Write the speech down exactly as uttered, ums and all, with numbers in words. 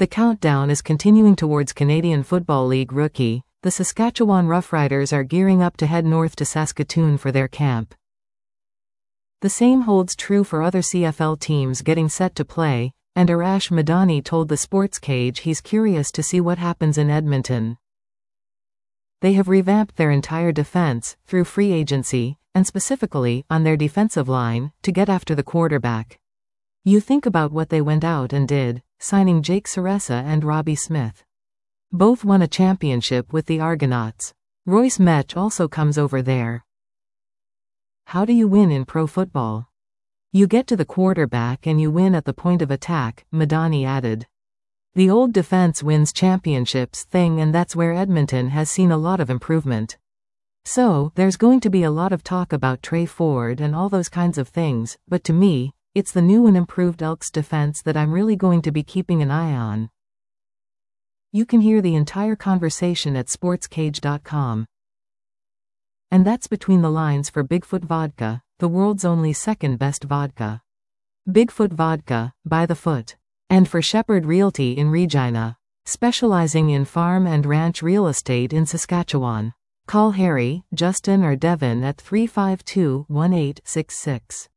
The countdown is continuing towards Canadian Football League rookie. The Saskatchewan Roughriders are gearing up to head north to Saskatoon for their camp. The same holds true for other C F L teams getting set to play, and Arash Madani told the Sports Cage he's curious to see what happens in Edmonton. They have revamped their entire defense, through free agency, and specifically, on their defensive line, to get after the quarterback. You think about what they went out and did, signing Jake Seressa and Robbie Smith. Both won a championship with the Argonauts. Royce Metch also comes over there. How do you win in pro football? You get to the quarterback and you win at the point of attack, Madani added. The old defense wins championships thing, and that's where Edmonton has seen a lot of improvement. So, there's going to be a lot of talk about Trey Ford and all those kinds of things, but to me, it's the new and improved Elks defense that I'm really going to be keeping an eye on. You can hear the entire conversation at sports cage dot com. And that's Between the Lines for Bigfoot Vodka, the world's only second best vodka. Bigfoot Vodka, by the foot. And for Shepherd Realty in Regina, specializing in farm and ranch real estate in Saskatchewan. Call Harry, Justin or Devin at three five two, one eight six six.